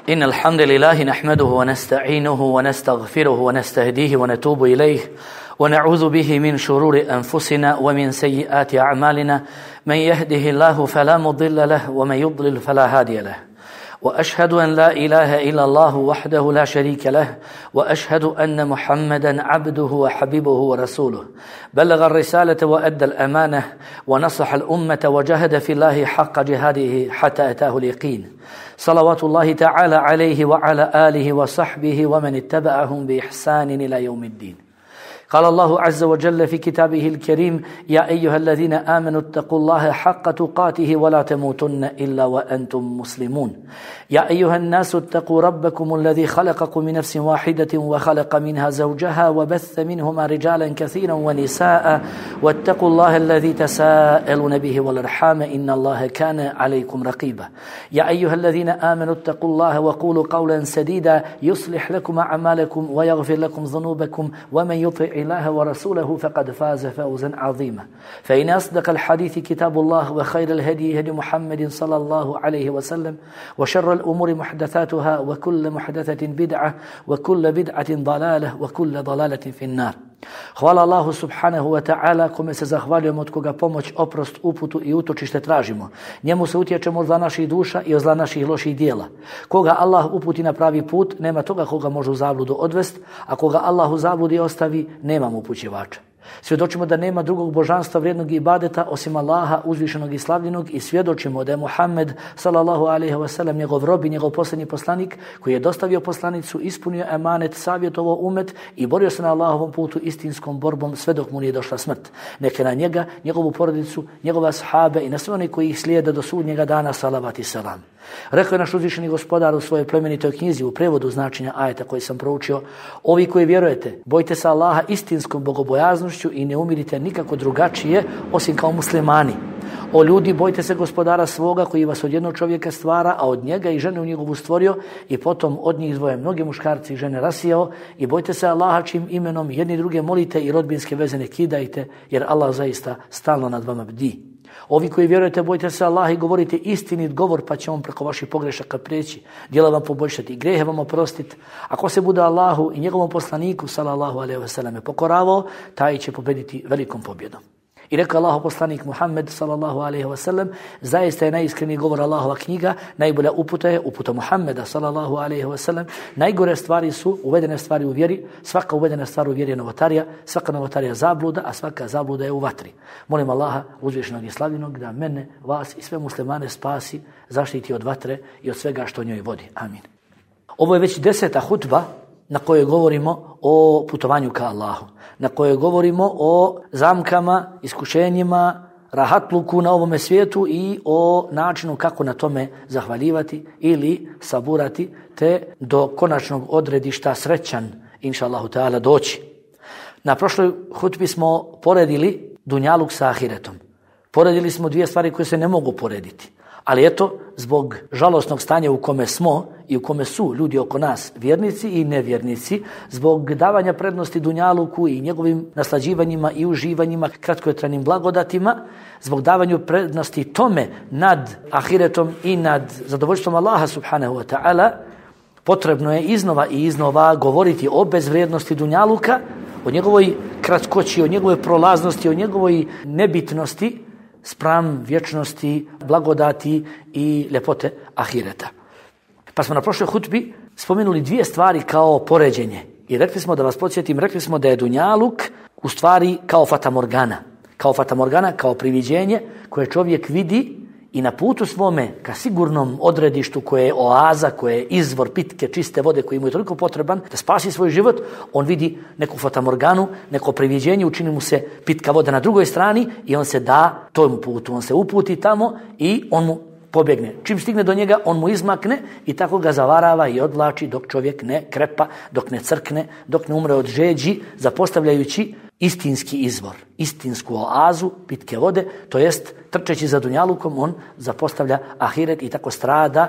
إن الحمد لله نحمده ونستعينه ونستغفره ونستهديه ونتوب إليه ونعوذ به من شرور أنفسنا ومن سيئات أعمالنا من يهده الله فلا مضل له ومن يضلل فلا هادي له وأشهد أن لا إله إلا الله وحده لا شريك له وأشهد أن محمدا عبده وحبيبه ورسوله بلغ الرسالة وأدى الأمانة ونصح الأمة وجاهد في الله حق جهاده حتى أتاه اليقين صلوات الله تعالى عليه وعلى آله وصحبه ومن اتبعهم بإحسان إلى يوم الدين. قال الله عز وجل في كتابه الكريم: يا أيها الذين آمنوا اتقوا الله حق تقاته ولا تموتن إلا وأنتم مسلمون. يا أيها الناس اتقوا ربكم الذي خلقكم من نفس واحدة وخلق منها زوجها وبث منهما رجالا كثيرا ونساء واتقوا الله الذي تساءلون به والأرحام إن الله كان عليكم رقيبا. يا أيها الذين آمنوا اتقوا الله وقولوا قولا سديدا يصلح لكم أعمالكم ويغفر لكم ذنوبكم ومن يطع الله ورسوله فقد فاز فوزا عظيما. فإن أصدق الحديث كتاب الله وخير الهدي هدي محمد صلى الله عليه وسلم وشر الأمور محدثاتها وكل محدثة بدعة وكل بدعة ضلالة وكل ضلالة في النار. Hvala Allahu subhanahu wa ta'ala kome se zahvaljujemo, od koga pomoć, oprost, uputu i utočište tražimo. Njemu se utječemo od zla naših duša i od zla naših loših dijela. Koga Allah uputi na pravi put, nema toga koga može u zabludu odvest, a koga Allah u zabludi ostavi, nema mu upućivača. Svjedočimo da nema drugog božanstva vrijednog ibadeta osim Allaha uzvišenog i slavljenog i svjedočimo da je Muhammed sallallahu alejhi ve sellem njegov rob i njegov posljednji poslanik koji je dostavio poslanicu, ispunio emanet, savjetovao umet i borio se na Allahovom putu istinskom borbom sve dok mu nije došla smrt. Neka na njega, njegovu porodicu, njegove ashabe i na sve one koji ih slijede do sudnjega dana salavat i selam. Rekao je naš uzvišeni gospodar u svojoj plemenitoj knjizi u prevodu značenja ajeta koji sam proučio: ovi koji vjerujete, bojte se Allaha istinskom bogobojaznošću i ne umirite nikako drugačije osim kao muslimani. O ljudi, bojte se gospodara svoga koji vas od jednog čovjeka stvara, a od njega i žene u njegovu stvorio i potom od njih dvoje mnoge muškarci i žene rasijao, i bojte se Allaha čim imenom jedni druge molite i rodbinske veze ne kidajte, jer Allah zaista stalno nad vama bdi. Ovi koji vjerujete, bojte se Allaha i govorite istinit govor, pa će on preko vaših pogrešaka prijeći, djela vam poboljšati, grehe vam oprostiti. Ako se bude Allahu i njegovom poslaniku sallallahu alejhi ve selleme pokoravao, taj će pobediti velikom pobjedom. I rekao Allahov poslanik Muhammed sallallahu alejhi ve sellem: zaista je najiskreniji govor Allahova knjiga, najbolja uputa je uputa Muhammeda sallallahu alejhi ve sellem. Najgore stvari su uvedene stvari u vjeri, svaka uvedena stvar u vjeri je novotarija, svaka novotarija zabluda, a svaka zabluda je u vatri. Molim Allaha uzvišenog i slavljenog da mene, vas i sve muslimane spasi, zaštiti od vatre i od svega što njoj vodi. Amin. Ovo je već 10. hutba na kojoj govorimo o putovanju ka Allahu, na kojoj govorimo o zamkama, iskušenjima, rahatluku na ovome svijetu i o načinu kako na tome zahvaljivati ili saburati, te do konačnog odredišta srećan, inša Allahu ta'ala, doći. Na prošloj hutbi smo poredili dunjaluk sa ahiretom. Poredili smo dvije stvari koje se ne mogu porediti. Ali eto, zbog žalosnog stanja u kome smo i u kome su ljudi oko nas, vjernici i nevjernici, zbog davanja prednosti dunjaluku i njegovim naslađivanjima i uživanjima, kratkotrajnim blagodatima, zbog davanju prednosti tome nad ahiretom i nad zadovoljstvom Allaha subhanahu wa ta'ala, potrebno je iznova i iznova govoriti o bezvrijednosti dunjaluka, o njegovoj kratkoći, o njegovoj prolaznosti, o njegovoj nebitnosti spram vječnosti, blagodati i ljepote ahireta. Pa smo na prošloj hutbi spomenuli dvije stvari kao poređenje. I rekli smo, da vas podsjetim, rekli smo da je dunjaluk u stvari kao fatamorgana. Kao fatamorgana, kao priviđenje koje čovjek vidi i na putu svome ka sigurnom odredištu koje je oaza, koje je izvor pitke, čiste vode koji mu je toliko potreban da spasi svoj život, on vidi neku fatamorganu, neko priviđenje, učini mu se pitka voda na drugoj strani i on se da tom putu, on se uputi tamo i on mu pobjegne. Čim stigne do njega, on mu izmakne i tako ga zavarava i odvlači dok čovjek ne krepa, dok ne crkne, dok ne umre od žeđi, zapostavljajući istinski izvor, istinsku oazu pitke vode, to jest trčeći za dunjalukom, on zapostavlja ahiret i tako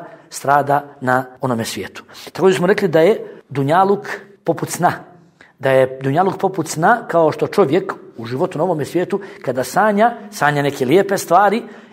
strada na onome svijetu. Također smo rekli da je dunjaluk poput sna. Da je dunjaluk poput sna, kao što čovjek u životu na ovome svijetu kada sanja neke lijepe stvari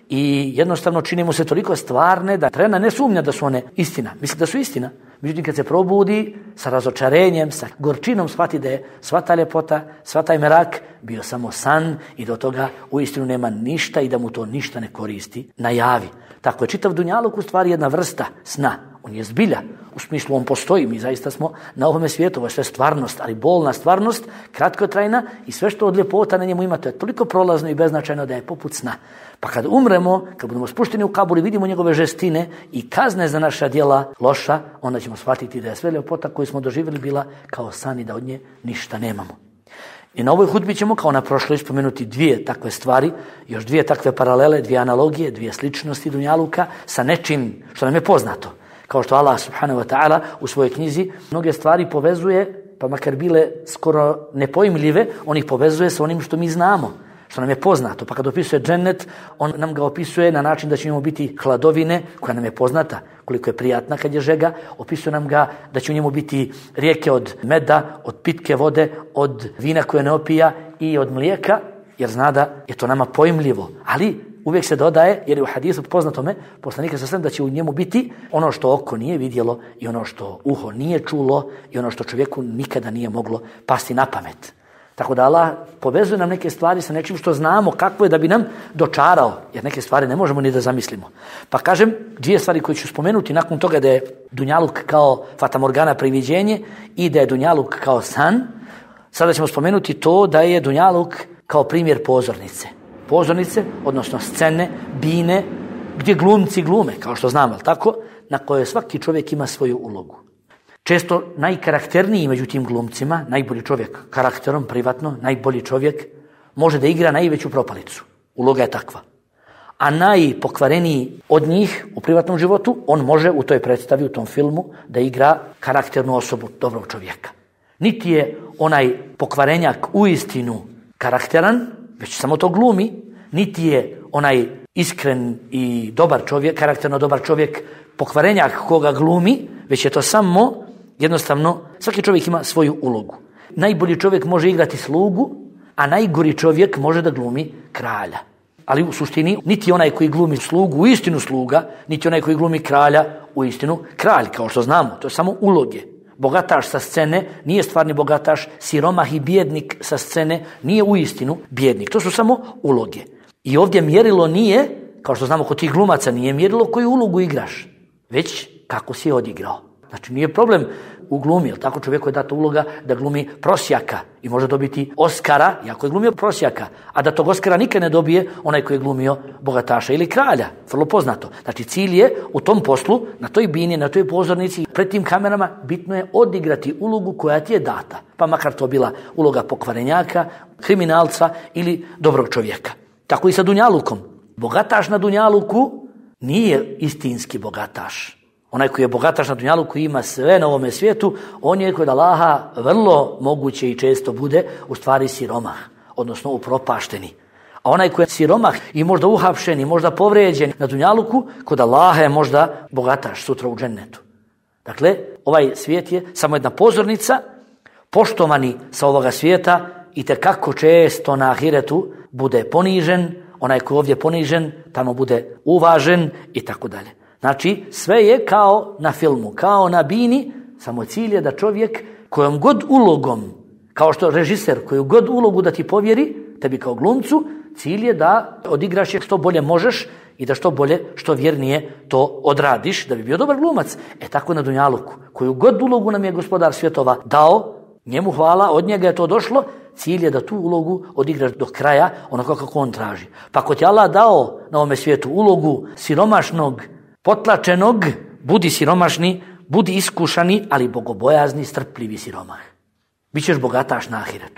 i jednostavno čini mu se toliko stvarne da trena ne sumnja da su one istina. Misli da su istina. Međutim, kad se probudi sa razočarenjem, sa gorčinom, shvati da je sva ta ljepota, sva taj merak bio samo san i do toga uistinu nema ništa i da mu to ništa ne koristi. Najavi. Tako je čitav dunjaluk u stvari jedna vrsta sna. On je zbilja, u smislu on postoji, mi zaista smo na ovome svijetu, ovo je sve stvarnost, ali bolna stvarnost, kratkotrajna i sve što od ljepota na njemu ima, to je toliko prolazno i beznačajno da je poput sna. Pa kad umremo, kad budemo spušteni u kabur i vidimo njegove žestine i kazne za naša djela loša, onda ćemo shvatiti da je sve ljepota koju smo doživjeli bila kao san i da od nje ništa nemamo. I na ovoj hudbi ćemo, kao na prošloj, spomenuti dvije takve stvari, još dvije takve paralele, dvije analogije, dvije sličnosti dunjaluka sa nečim što nam je poznato. Kao što Allah subhanahu wa ta'ala u svojoj knjizi mnoge stvari povezuje, pa makar bile skoro nepojmljive, on ih povezuje sa onim što mi znamo, što nam je poznato. Pa kad opisuje džennet, on nam ga opisuje na način da će njemu biti hladovine, koja nam je poznata, koliko je prijatna kad je žega. Opisuje nam ga da će u njemu biti rijeke od meda, od pitke vode, od vina koje ne opija i od mlijeka, jer zna da je to nama pojmljivo. Ali uvijek se dodaje, jer je u hadisu poznatome poslanika sa da će u njemu biti ono što oko nije vidjelo i ono što uho nije čulo i ono što čovjeku nikada nije moglo pasti na pamet. Tako da Allah povezuje nam neke stvari sa nečim što znamo kako je da bi nam dočarao, jer neke stvari ne možemo ni da zamislimo. Pa kažem, dvije stvari koje ću spomenuti nakon toga da je dunjaluk kao fatamorgana priviđenje i da je dunjaluk kao san. Sada ćemo spomenuti to da je dunjaluk kao primjer pozornice. Pozornice, odnosno scene, bine, gdje glumci glume, kao što znamo, tako, na kojoj svaki čovjek ima svoju ulogu. Često najkarakterniji među tim glumcima, najbolji čovjek karakterom, privatno, najbolji čovjek, može da igra najveću propalicu. Uloga je takva. A najpokvareniji od njih u privatnom životu, on može u toj predstavi, u tom filmu, da igra karakternu osobu dobrog čovjeka. Niti je onaj pokvarenjak uistinu karakteran, već samo to glumi, niti je onaj iskren i dobar čovjek, karakterno dobar čovjek, pokvarenjak koga glumi, već je to samo, jednostavno, svaki čovjek ima svoju ulogu. Najbolji čovjek može igrati slugu, a najgori čovjek može da glumi kralja. Ali u suštini, niti onaj koji glumi slugu, u istinu sluga, niti onaj koji glumi kralja, u istinu kralj, kao što znamo, to je samo uloge. Bogataš sa scene nije stvarni bogataš, siromah i bijednik sa scene nije uistinu bijednik. To su samo uloge. I ovdje mjerilo nije, kao što znamo kod tih glumaca, nije mjerilo koju ulogu igraš, već kako si je odigrao. Znači nije problem u glumi, jer tako čovjeku je data uloga da glumi prosjaka i može dobiti Oskara, iako je glumio prosjaka, a da tog Oskara nikad ne dobije onaj koji je glumio bogataša ili kralja, vrlo poznato. Znači cilj je u tom poslu, na toj bini, na toj pozornici, pred tim kamerama, bitno je odigrati ulogu koja ti je data, pa makar to bila uloga pokvarenjaka, kriminalca ili dobrog čovjeka. Tako i sa dunjalukom. Bogataš na dunjaluku nije istinski bogataš. Onaj koji je bogataš na dunjaluku, koji ima sve na ovome svijetu, on je kod Allaha vrlo moguće i često bude u stvari siromah, odnosno upropašteni. A onaj koji je siromah i možda uhapšen i možda povrijeđen na dunjaluku, kod Allaha je možda bogataš sutra u džennetu. Dakle, ovaj svijet je samo jedna pozornica, poštovani sa ovoga svijeta i tekako često na ahiretu bude ponižen, onaj koji je ovdje ponižen, tamo bude uvažen i tako dalje. Znači, sve je kao na filmu, kao na bini, samo cilj je da čovjek kojom god ulogom, kao što režiser, koju god ulogu da ti povjeri, tebi kao glumcu, cilj je da odigraš je što bolje možeš i da što bolje, što vjernije to odradiš, da bi bio dobar glumac. Tako na dunjaluku, koju god ulogu nam je gospodar svjetova dao, njemu hvala, od njega je to došlo, cilj je da tu ulogu odigraš do kraja, onako kako on traži. Pa ako ti Allah dao na ovome svijetu ulogu siromašnog, potlačenog, budi siromašni, budi iskušani, ali bogobojazni, strpljivi siromah. Bićeš bogataš na ahiretu.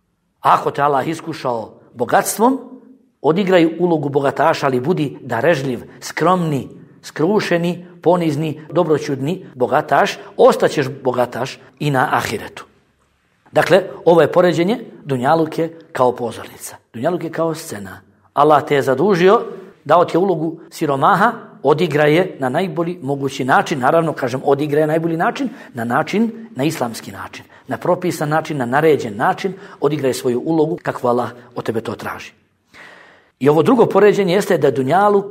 Ako te Allah iskušao bogatstvom, odigraj ulogu bogataša, ali budi darežljiv, skromni, skrušeni, ponizni, dobroćudni bogataš, ostaćeš bogataš i na ahiretu. Dakle, ovo je poređenje, dunjaluk je kao pozornica, dunjaluk je kao scena. Allah te je zadužio, dao ti je ulogu siromaha, odigraje na najbolji mogući način, naravno kažem odigraje na najbolji način, na islamski način, na propisan način, na naređen način, odigraje svoju ulogu kakvu Allah od tebe to traži. I ovo drugo poređenje jeste da je dunjaluk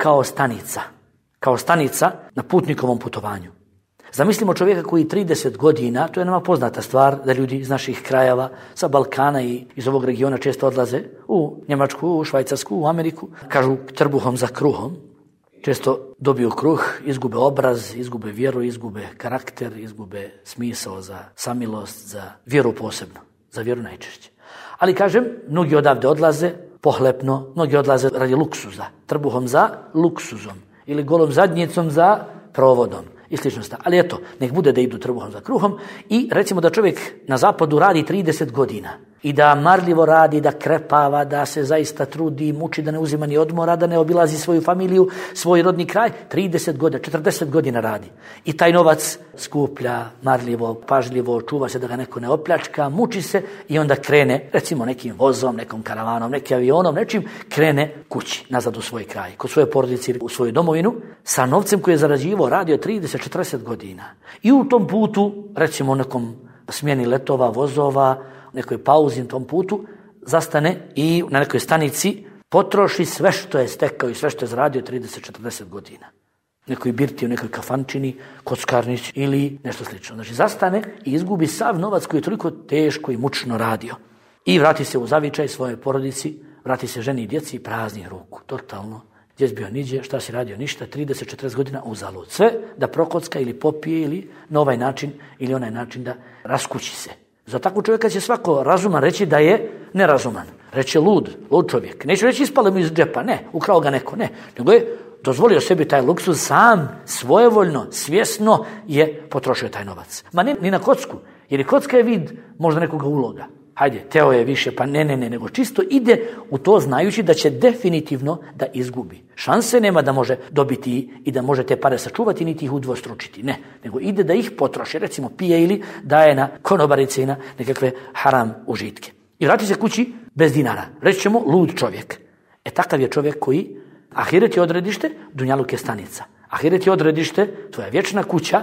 kao stanica na putnikovom putovanju. Zamislimo čovjeka koji 30 godina, to je nama poznata stvar, da ljudi iz naših krajeva, sa Balkana i iz ovog regiona često odlaze u Njemačku, u Švajcarsku, u Ameriku, kažu trbuhom za kruhom. Često dobiju kruh, izgube obraz, izgube vjeru, izgube karakter, izgube smisao za samilost, za vjeru posebno, za vjeru najčešće. Ali kažem, mnogi odavde odlaze pohlepno, mnogi odlaze radi luksuza, trbuhom za luksuzom ili golom zadnjicom za provodom i slično sta. Ali eto, nek bude da idu trbuhom za kruhom i recimo da čovjek na zapadu radi 30 godina i da marljivo radi, da krepava, da se zaista trudi, muči, da ne uzima ni odmora, da ne obilazi svoju familiju, svoj rodni kraj, 30 godina, 40 godina radi. I taj novac skuplja marljivo, pažljivo, čuva se da ga neko ne opljačka, muči se i onda krene, recimo nekim vozom, nekom karavanom, nekim avionom, nečim, krene kući, nazad u svoj kraj, kod svoje porodice, u svoju domovinu, sa novcem koji je zarađivao, radio 30-40 godina. I u tom putu, recimo nekom smjeni letova, vozova, nekoj pauzi na tom putu, zastane i na nekoj stanici potroši sve što je stekao i sve što je zaradio 30-40 godina. Nekoj birti, u nekoj kafančini, kockarnici ili nešto slično. Znači zastane i izgubi sav novac koji je toliko teško i mučno radio. I vrati se u zavičaj svoje porodici, vrati se ženi i djeci praznih ruku. Totalno. Gdje si bio niđe, šta si radio, ništa, 30-40 godina uzalud. Sve da prokocka ili popije ili na ovaj način ili onaj način da raskući se. Za takvog čovjeka će svako razuman reći da je nerazuman. Reći lud čovjek. Neće reći ispalo mu iz džepa, ne, ukrao ga neko, ne. Nego je dozvolio sebi taj luksuz, sam, svojevoljno, svjesno je potrošio taj novac. Ma ne, ni na kocku, jer i kocka je vid možda nekoga uloga. Hajde, teo je više, pa ne, nego čisto ide u to znajući da će definitivno da izgubi. Šanse nema da može dobiti i da može te pare sačuvati, niti ih udvostručiti. Ne, nego ide da ih potroši, recimo pije ili daje na konobarice i na nekakve haram užitke. I vrati se kući bez dinara. Reći ćemo lud čovjek. Takav je čovjek koji ahiret je odredište, dunjaluk je stanica. Ahiret je odredište, tvoja vječna kuća,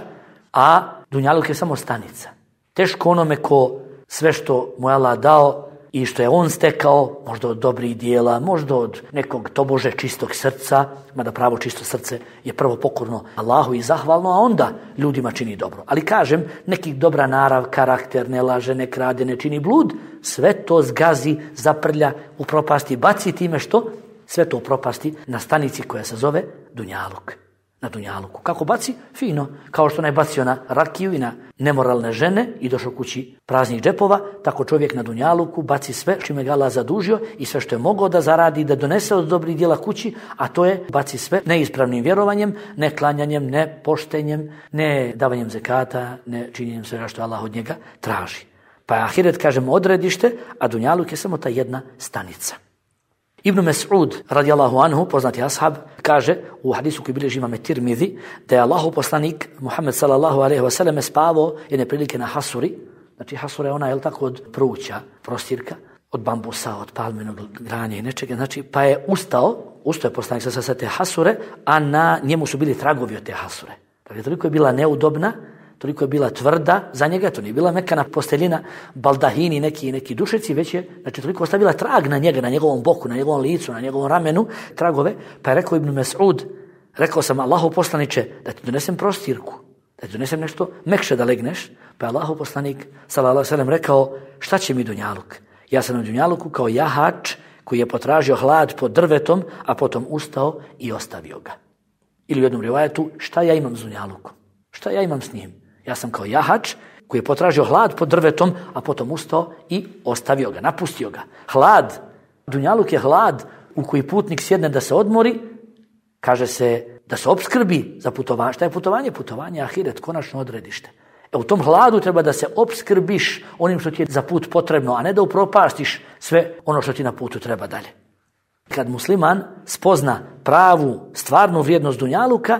a dunjaluk je samo stanica. Teško onome ko sve što mu je Allah dao i što je on stekao, možda od dobrih dijela, možda od nekog tobože čistog srca, mada pravo čisto srce je prvo pokorno Allahu i zahvalno, a onda ljudima čini dobro. Ali kažem, neki dobra narav, karakter, ne laže, ne krade, ne čini blud, sve to zgazi, zaprlja, upropasti, baci time što sve to upropasti na stanici koja se zove dunjaluk. Na dunjaluku. Kako baci? Fino. Kao što je bacio na rakiju i na nemoralne žene i došao kući praznih džepova, tako čovjek na dunjaluku baci sve čime ga Allah zadužio i sve što je mogao da zaradi, da donese od dobrih djela kući, a to je baci sve neispravnim vjerovanjem, ne klanjanjem, ne poštenjem, ne davanjem zekata, ne činjenjem svega što Allah od njega traži. Pa je ahiret, kažemo, odredište, a dunjaluk je samo ta jedna stanica. Ibn Mas'ud, radijallahu anhu, poznati ashab, kaže u hadisu koji bilježi imam Tirmidhi, da je Allahu poslanik Muhammed sallallahu alejhi ve sellem spavao jedne prilike na hasuri. Znači hasura je ona, je li tako, od pruća, prostirka, od bambusa, od palminog granja i nečega. Znači, pa je ustao je poslanik sa te hasure, a na njemu su bili tragovi od te hasure. Dakle, toliko je bila neudobna, toliko je bila tvrda za njega, to nije bila mekana posteljina, baldahini, neki dušeci, već je, znači, toliko ostavila trag na njega, na njegovom boku, na njegovom licu, na njegovom ramenu, tragove, pa je rekao Ibn Mas'ud, rekao sam Allahu poslaniče da ti donesem prostirku, da ti donesem nešto mekše da legneš, pa je Allahu poslanik, sallallahu alejhi ve sellem, rekao, šta će mi dunjaluk? Ja sam na dunjaluku kao jahač koji je potražio hlad pod drvetom, a potom ustao i ostavio ga. Ili u jednom rivajetu, šta ja imam s dunjalukom? Šta ja imam s njim? Ja sam kao jahač koji je potražio hlad pod drvetom, a potom ustao i ostavio ga, napustio ga. Hlad, dunjaluk je hlad u koji putnik sjedne da se odmori, kaže se da se opskrbi za putovanje. Šta je putovanje? Putovanje je ahiret, konačno odredište. U tom hladu treba da se opskrbiš onim što ti je za put potrebno, a ne da upropastiš sve ono što ti na putu treba dalje. Kad musliman spozna pravu, stvarnu vrijednost dunjaluka,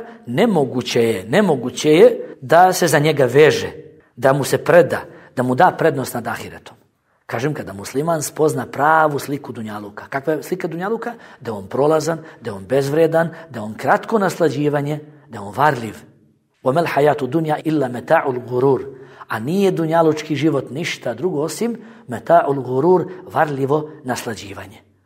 nemoguće je da se za njega veže, da mu se preda, da mu da prednost nad ahiretom. Kažem, kada musliman spozna pravu sliku dunjaluka. Kakva je slika dunjaluka? Da je on prolazan, da je on bezvredan, da je on kratko naslađivanje, da je on varljiv. وَمَا الْحَيَاتُ دُنْيَا إِلَّا مَتَاعُ الْغُرُورِ. A nije dunjalučki život ništa drugo osim مَتَاعُ الْغُرُورِ, varljivo naslađivanje.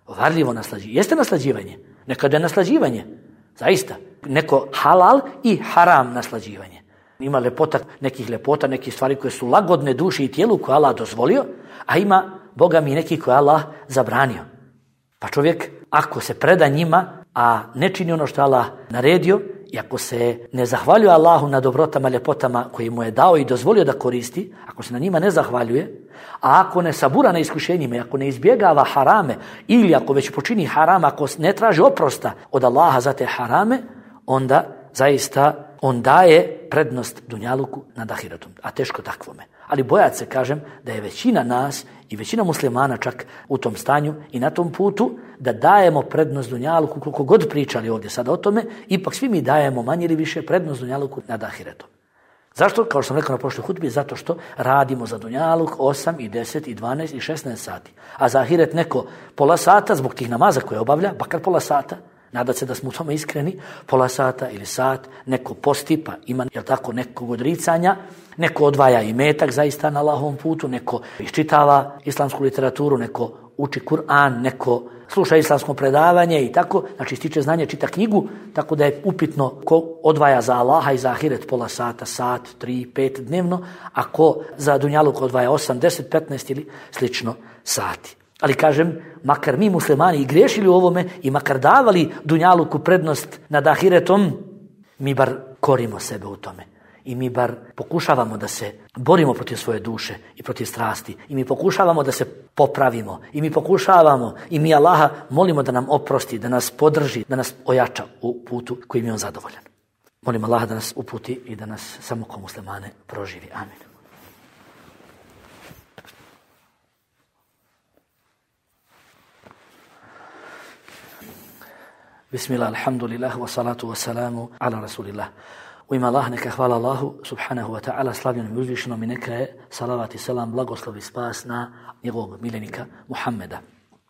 Varljivo naslađivanje. Jeste naslađivanje. Nekada je naslađivanje. Zaista. Neko halal i haram naslađivanje. Ima nekih lepota, nekih stvari koje su lagodne duši i tijelu koje Allah dozvolio, a ima, Boga mi, neki koje Allah zabranio. Pa čovjek, ako se preda njima, a ne čini ono što Allah naredio, i ako se ne zahvaljuje Allahu na dobrotama, ljepotama koje mu je dao i dozvolio da koristi, ako se na njima ne zahvaljuje, a ako ne sabura na iskušenjima, i ako ne izbjegava harame, ili ako već počini haram, ako ne traži oprosta od Allaha za te harame, onda zaista on daje prednost dunjaluku nad ahiretom, a teško takvome. Ali bojat se, kažem, da je većina nas i većina muslimana čak u tom stanju i na tom putu da dajemo prednost dunjaluku, koliko god pričali ovdje sada o tome, ipak svi mi dajemo manje ili više prednost dunjaluku nad ahiretom. Zašto? Kao što sam rekao na prošloj hutbi, zato što radimo za dunjaluk 8 i 10 i 12 i 16 sati. A za ahiret neko pola sata zbog tih namaza koje obavlja, bakar pola sata, nadat se da smo u tome iskreni, pola sata ili sat, neko posti, pa ima, jel tako, nekog odricanja, neko odvaja imetak zaista na Allahovom putu, neko iščitava islamsku literaturu, neko uči Kur'an, neko sluša islamsko predavanje i tako, znači stiče znanje, čita knjigu, tako da je upitno ko odvaja za Allaha i za ahiret pola sata, sat, 3, 5 dnevno, a ko za dunjaluk odvaja 8, 10, 15 ili slično sati. Ali kažem, makar mi muslimani i griješili u ovome i makar davali dunjaluku prednost nad ahiretom, mi bar korimo sebe u tome. I mi bar pokušavamo da se borimo protiv svoje duše i protiv strasti. I mi pokušavamo da se popravimo. I mi pokušavamo i mi Allaha molimo da nam oprosti, da nas podrži, da nas ojača u putu kojim je on zadovoljan. Molim Allaha da nas uputi i da nas samo kao muslimane proživi. Amin. Bismillah, alhamdulillah, wa salatu wa salamu ala rasulillah. U ime Allah, neka hvala Allahu subhanahu wa ta'ala, slavljenom i uzvišenom, i neka je salavat i selam, blagoslov i spas na njegovog miljenika Muhammeda.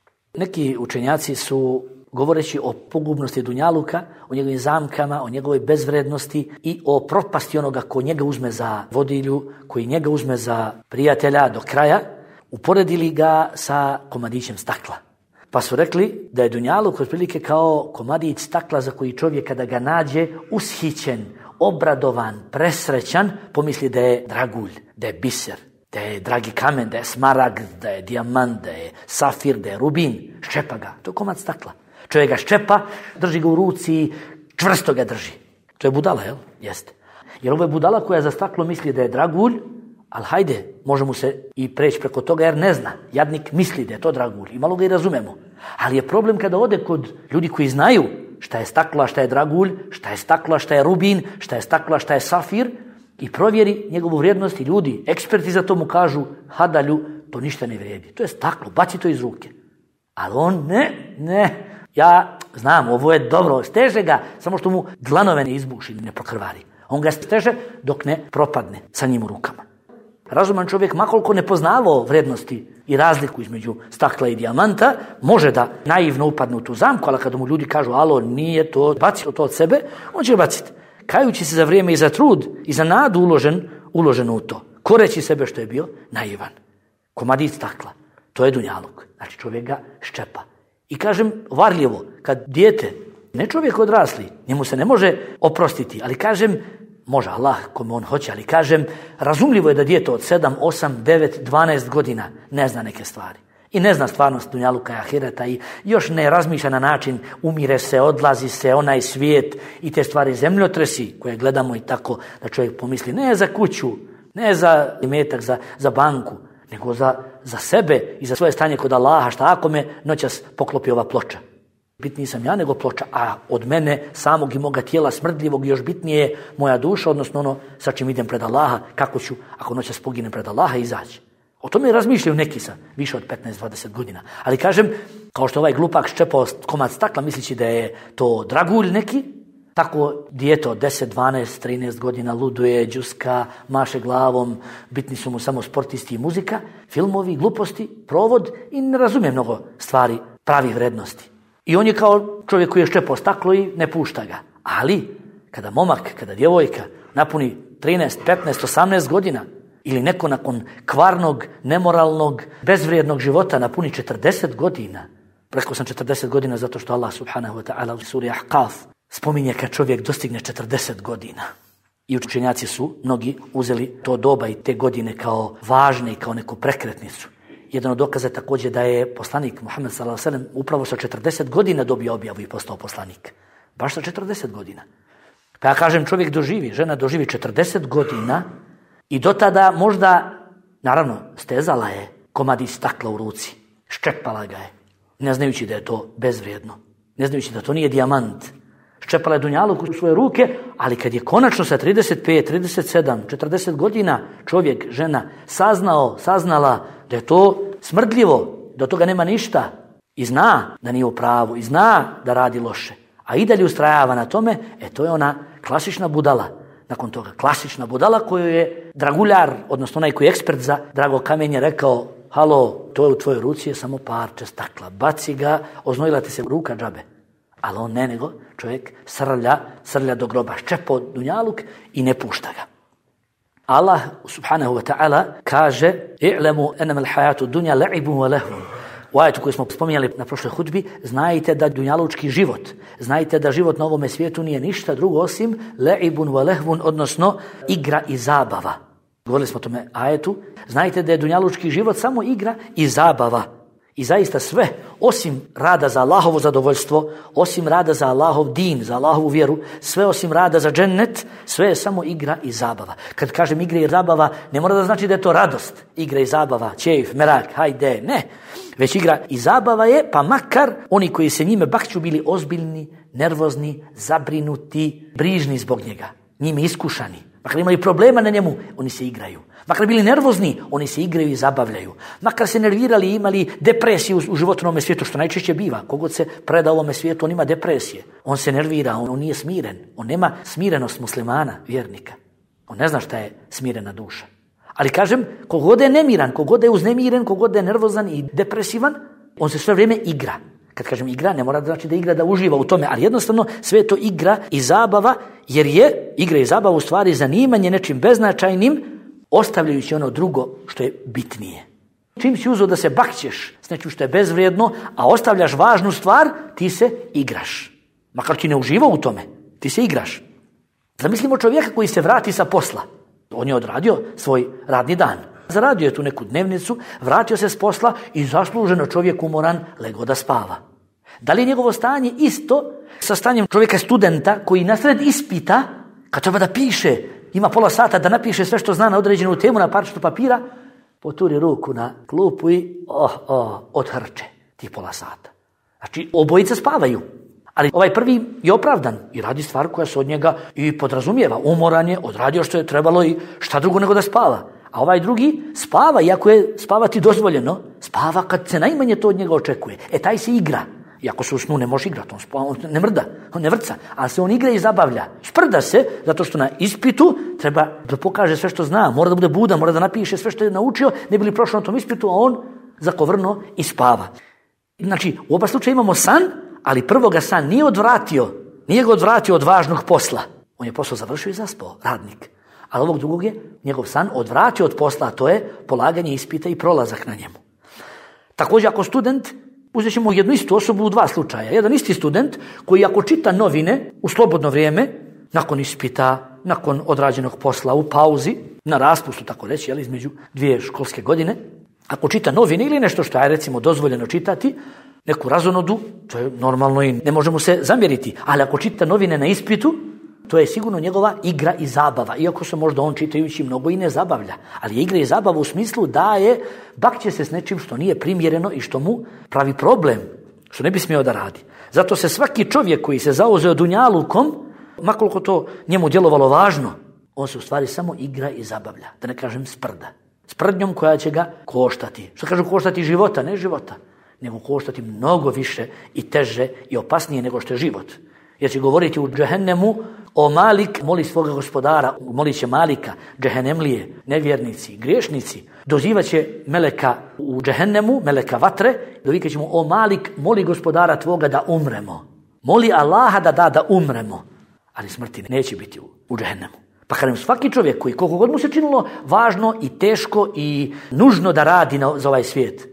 Neki učenjaci su, govoreći o pogubnosti dunjaluka, o njegovim zamkama, o njegovoj bezvrednosti i o propasti onoga ko njega uzme za vodilju, koji njega uzme za prijatelja do kraja, uporedili ga sa komadićem stakla. Pa su rekli da je dunjaluk otprilike kao komadić stakla za koji čovjek kada ga nađe ushićen, obradovan, presrećan, pomisli da je dragulj, da je biser, da je dragi kamen, da je smaragd, da je dijamant, da je safir, da je rubin. Ščepa ga. To je komad stakla. Čovjek ga ščepa, drži ga u ruci, čvrsto ga drži. To je budala, jel? Jeste. Jer ovo je budala koja za staklo misli da je dragulj, ali hajde, možemo se i preći preko toga jer ne zna. Jadnik misli da je to dragulj i malo ga i razumemo. Ali je problem kada ode kod ljudi koji znaju šta je staklo, šta je dragulj, šta je staklo, šta je rubin, šta je staklo, šta je safir i provjeri njegovu vrijednost i ljudi, eksperti za to mu kažu, hadalju, to ništa ne vrijedi. To je staklo, baci to iz ruke. Ali on ne, ja znam, ovo je dobro, steže ga, samo što mu dlanove ne izbuši, ne prokrvari. On ga steže dok ne propadne sa njim u rukama. Razuman čovjek, makoliko ne poznavao vrijednosti i razliku između stakla i dijamanta, može da naivno upadne u tu zamku, ali kada mu ljudi kažu, alo, nije to, baci to od sebe, on će baciti. Kajući se za vrijeme i za trud i za nadu uložen u to. Koreći sebe što je bio naivan. Komadić stakla, to je dunjaluk. Znači čovjek ga ščepa. I kažem, varljivo, kad dijete, ne čovjek odrasli, njemu se ne može oprostiti, ali kažem, može Allah kome on hoće, ali kažem, razumljivo je da dijete od 7, 8, 9, 12 godina ne zna neke stvari. I ne zna stvarnost dunjaluka i ahireta i još ne razmišlja na način umire se, odlazi se, onaj svijet i te stvari zemljotresi koje gledamo i tako da čovjek pomisli ne za kuću, ne za imetak, za banku, nego za sebe i za svoje stanje kod Allaha, šta ako me noćas poklopi ova ploča. Bitniji sam ja nego ploča, a od mene samog i moga tijela smrdljivog još bitnije je moja duša, odnosno ono sa čim idem pred Allaha, kako ću ako noćas poginem pred Allaha izaći. O tome razmišljaju neki sa više od 15-20 godina. Ali kažem, kao što ovaj glupak ščepao komad stakla misleći da je to dragulj neki, tako dijete od 10, 12, 13 godina luduje, džuska, maše glavom, bitni su mu samo sportisti i muzika, filmovi, gluposti, provod i ne razumije mnogo stvari pravih vrednosti. I on je kao čovjek koji je ščepao staklo i ne pušta ga. Ali, kada momak, kada djevojka napuni 13, 15, 18 godina ili neko nakon kvarnog, nemoralnog, bezvrijednog života napuni 40 godina, Rekao sam 40 godina zato što Allah subhanahu wa ta'ala u suri Ahqaf spominje kad čovjek dostigne 40 godina. I učenjaci su mnogi uzeli to doba i te godine kao važne i kao neku prekretnicu. Jedan od dokaza također da je poslanik Muhammed sallallahu alejhi ve sellem upravo sa 40 godina dobio objavu i postao poslanik. Baš sa 40 godina. Pa ja kažem, čovjek doživi, žena doživi 40 godina i do tada možda, naravno, stezala je komadić stakla u ruci, ščepala ga je, ne znajući da je to bezvrijedno, ne znajući da to nije dijamant. Ščepala je dunjaluk u svoje ruke, ali kad je konačno sa 35, 37, 40 godina čovjek, žena, saznala da je to smrdljivo, da od toga nema ništa i zna da nije u pravu i zna da radi loše, a i dalje ustrajava na tome, to je ona klasična budala. Nakon toga, klasična budala koju je draguljar, odnosno onaj koji je ekspert za drago kamenje, rekao: halo, to je u tvojoj ruci, je samo parče stakla, baci ga, oznojila ti se ruka džabe. Ali on ne, nego čovjek srlja do groba, ščepo dunjaluk i ne pušta ga. Allah subhanahu wa ta'ala kaže: i'lemu enama l'hajatu dunja la'ibun wa lahun. U ajetu koji smo spominjali na prošloj hudbi, znajte da dunjalučki život, znajte da život na ovome svijetu nije ništa drugo osim la'ibun wa lahun, odnosno igra i zabava. Govorili smo o tome ajetu. Znajte da je dunjalučki život samo igra i zabava. I zaista sve, osim rada za Allahovo zadovoljstvo, osim rada za Allahov din, za Allahovu vjeru, sve osim rada za džennet, sve je samo igra i zabava. Kad kažem igra i zabava, ne mora da znači da je to radost. Igra i zabava, čejf, merak, hajde, ne. Već igra i zabava je, pa makar oni koji se njime bakću bili ozbiljni, nervozni, zabrinuti, brižni zbog njega, njime iskušani. Makar imali problema na njemu, oni se igraju. Makar bili nervozni, oni se igraju i zabavljaju. Makar se nervirali i imali depresiju u životnom svijetu, što najčešće biva. Kogod se preda ovome svijetu, on ima depresije. On se nervira, on nije smiren. On nema smirenost muslimana, vjernika. On ne zna šta je smirena duša. Ali kažem, kogod je nemiran, kogod je uznemiren, kogod je nervozan i depresivan, on se sve vrijeme igra. Kad kažem igra, ne mora da znači da igra, da uživa u tome, ali jednostavno sve je to igra i zabava, jer je igra i zabava u stvari zanimanje nečim beznačajnim, ostavljajući ono drugo što je bitnije. Čim si uzeo da se bakćeš s nečim što je bezvrijedno, a ostavljaš važnu stvar, ti se igraš. Makar ti ne uživa u tome, ti se igraš. Zamislimo čovjeka koji se vrati sa posla. On je odradio svoj radni dan. Zaradio je tu neku dnevnicu, vratio se s posla i zasluženo čovjek umoran legao da spava. Da li je njegovo stanje isto sa stanjem čovjeka studenta koji nasred ispita, kad treba da piše, ima pola sata da napiše sve što zna na određenu temu na parčetu papira, poturi ruku na klupu i odhrče tih pola sata. Znači, obojica spavaju. Ali ovaj prvi je opravdan i radi stvar koja se od njega i podrazumijeva. Umoran je, odradio što je trebalo i šta drugo nego da spava. A ovaj drugi spava, iako je spavati dozvoljeno, spava kad se najmanje to od njega očekuje. Taj se igra. Iako se u snu ne može igrati, on ne mrda, on ne vrca, ali se on igra i zabavlja. Sprda se, zato što na ispitu treba da pokaže sve što zna, mora da bude budan, mora da napiše sve što je naučio, ne bi li prošao na tom ispitu, a on zakovrno i spava. Znači, u oba slučaja imamo san, ali prvoga san nije ga odvratio od važnog posla. On je posao završio i zaspao, radnik. Ali ovog drugog je njegov san odvratio od posla, a to je polaganje ispita i prolazak na njemu. Također, ako student, uzet ćemo jednu istu osobu u dva slučaja. Jedan isti student koji ako čita novine u slobodno vrijeme, nakon ispita, nakon odrađenog posla, u pauzi, na raspustu, tako reći, između 2 školske godine, ako čita novine ili nešto što je recimo dozvoljeno čitati, neku razonodu, to je normalno i ne možemo se zamjeriti, ali ako čita novine na ispitu, to je sigurno njegova igra i zabava, iako se možda on čitajući mnogo i ne zabavlja. Ali je igra i zabava u smislu da bakće se s nečim što nije primjereno i što mu pravi problem, što ne bi smio da radi. Zato se svaki čovjek koji se zauzeo dunjalukom, makoliko to njemu djelovalo važno, on se u stvari samo igra i zabavlja, da ne kažem sprda. Sprdnjom koja će ga koštati. Što kažu koštati života? Ne života, nego koštati mnogo više i teže i opasnije nego što je život. Jer će govoriti u džehennemu o Malik, moli svoga gospodara, molit će Malika, džehennemlije, nevjernici, griješnici. Dozivat će meleka u džehennemu, meleka vatre, dovikat će mu: o Malik, moli gospodara tvoga da umremo. Moli Allaha da umremo. Ali smrti neće biti u džehennemu. Pa kad svaki čovjek koji koliko god mu se činilo važno i teško i nužno da radi za ovaj svijet,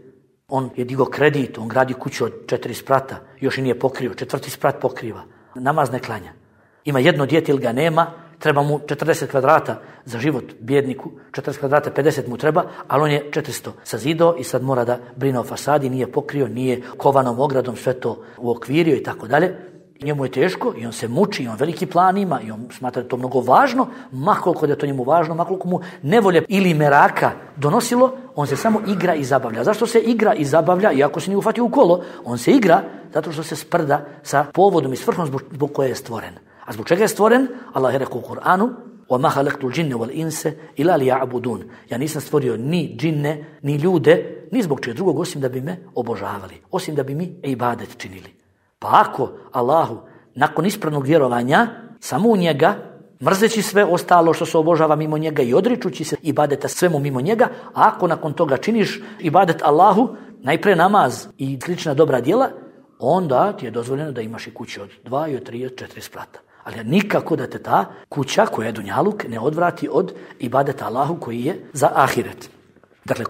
On je digao kredit, on gradi kuću od 4 sprata, još i nije pokrio, 4. sprat pokriva. Namaz ne klanja. Ima jedno dijete ili ga nema, treba mu 40 kvadrata za život bjedniku, 40 kvadrata 50 mu treba, ali on je 400 sazidao i sad mora da brine o fasadi, nije pokrio, nije kovanom ogradom sve to uokvirio i tako dalje. Njemu je teško i on se muči i on veliki plan ima i on smatra da je to mnogo važno, makoliko da je to njemu važno, makoliko mu nevolje ili meraka donosilo, on se samo igra i zabavlja. Zašto se igra i zabavlja, iako se nije ufatio u kolo? On se igra zato što se sprda sa povodom i svrhom zbog koje je stvoren. A zbog čega je stvoren? Allah je rekao u Kur'anu: وَمَا خَلَقْتُ الْجِنَّ وَالْإِنسَ إِلَّا لِيَعْبُدُونَ. Ja nisam stvorio ni džinne, ni ljude, ni zbog čega drugog, osim da bi me obožavali, osim da bi mi ibadet činili. Pa ako Allahu, nakon ispravnog vjerovanja, samo u njega, mrzeći sve ostalo što se obožava mimo njega i odričući se ibadeta svemu mimo njega, a ako nakon toga činiš ibadet Allahu, najprije namaz i slična dobra djela, onda ti je dozvoljeno da imaš i kuću od 2, i od 3, i od 4 sprata. Ali nikako da te ta kuća koja je dunjaluk ne odvrati od ibadeta Allahu koji je za ahiret. Dakle,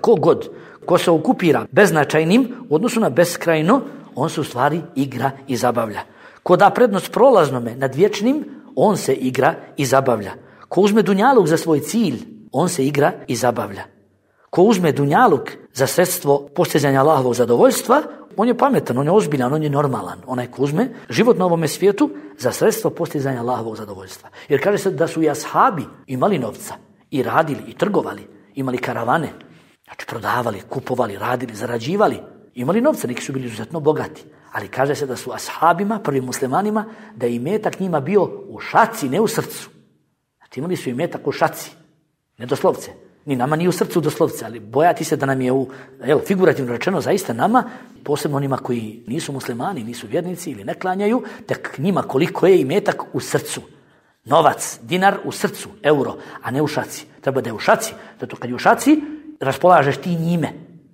ko se okupira beznačajnim u odnosu na beskrajno, on se u stvari igra i zabavlja. Ko da prednost prolaznome nad vječnim, on se igra i zabavlja. Ko uzme dunjaluk za svoj cilj, on se igra i zabavlja. Ko uzme dunjaluk za sredstvo postizanja Allahovog zadovoljstva, on je pametan, on je ozbiljan, on je normalan. Onaj ko uzme život na ovome svijetu za sredstvo postizanja Allahovog zadovoljstva. Jer kaže se da su i ashabi imali novca i radili i trgovali, imali karavane, znači prodavali, kupovali, radili, zarađivali. Imali novca, neki su bili izuzetno bogati. Ali kaže se da su ashabima, prvim muslimanima, da je imetak njima bio u šaci, ne u srcu. Znači imali su imetak u šaci, ne doslovce. Ni nama ni u srcu doslovce, ali bojati se da nam je figurativno rečeno zaista nama, posebno onima koji nisu muslimani, nisu vjernici ili ne klanjaju, tek njima koliko je imetak u srcu. Novac, dinar u srcu, euro, a ne u šaci. Treba da je u šaci, zato kad je u šaci, raspolažeš ti njime.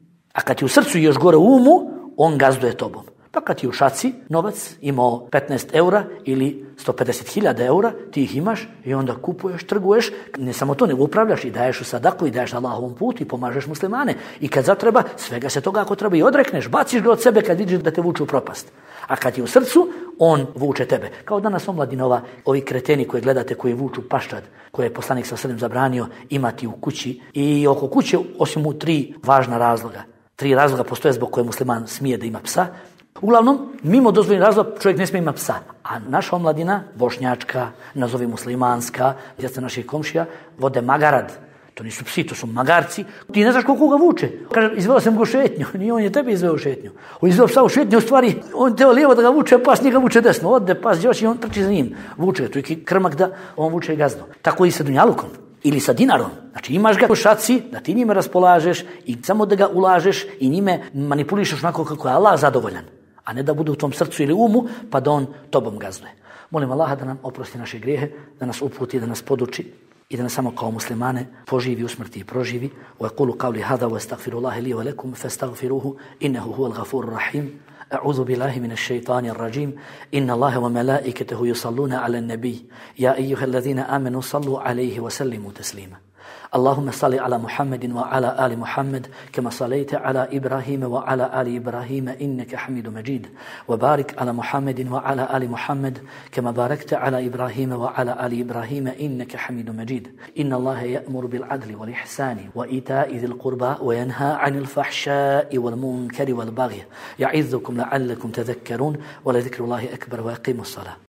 A kad je u srcu i još gore u umu, on gazduje tobom. Pa kad je u šaci novac, imao 15 eura ili 150.000 eura, ti ih imaš i onda kupuješ, trguješ, ne samo to, nego upravljaš i daješ u sadaku i daješ na Allahovom putu i pomažeš muslimane. I kad zatreba, svega se toga ako treba i odrekneš, baciš ga od sebe kad vidiš da te vuče u propast. A kad je u srcu, on vuče tebe. Kao danas omladinova, ovi kreteni koje gledate, koji vuču paščad, koje je poslanik sa sredem zabranio imati u kući. I oko kuće, osim u 3 važna razloga. 3 razloga postoje zbog koje musliman smije da ima psa. Uglavnom, mimo dozvoljenih razloga čovjek ne smije imati psa. A naša omladina, bošnjačka, nazovi muslimanska, djeca naših komšija, vode magarad. To nisu psi, to su magarci. Ti ne znaš koliko ga vuče. Kaže, izveo sam ga u šetnju. Nije on je tebe izveo u šetnju. On izveo psa u šetnju, u stvari, on teo lijevo da ga vuče, pas njega vuče desno. Ode pas još i on trči za njim. Vuče, to je krmak da on vuče gazdu. Tako i sa dunjalukom. Ili sa dinarom. Znači imaš ga u šaci, da ti njime raspolažeš i samo da ga ulažeš i njime manipulišeš onako kako je Allah zadovoljan. A ne da bude u tom srcu ili umu, pa da on tobom gazduje. Molim Allaha da nam oprosti naše grijehe, da nas uputi, da nas poduči i da nas samo kao muslimane poživi, usmrti i proživi. Wa yaqulu qawli hadha wa astaghfirullaha li wa lakum fastaghfiruhu innahu huwal ghafurur rahim. أعوذ بالله من الشيطان الرجيم إن الله وملائكته يصلون على النبي يا أيها الذين آمنوا صلوا عليه وسلموا تسليما اللهم صل على محمد وعلى آل محمد كما صليت على إبراهيم وعلى آل إبراهيم إنك حميد مجيد وبارك على محمد وعلى آل محمد كما باركت على إبراهيم وعلى آل إبراهيم إنك حميد مجيد إن الله يأمر بالعدل والإحسان وإيتاء ذي القربى وينهى عن الفحشاء والمنكر والبغي يعظكم لعلكم تذكرون ولذكر الله أكبر وأقيموا الصلاة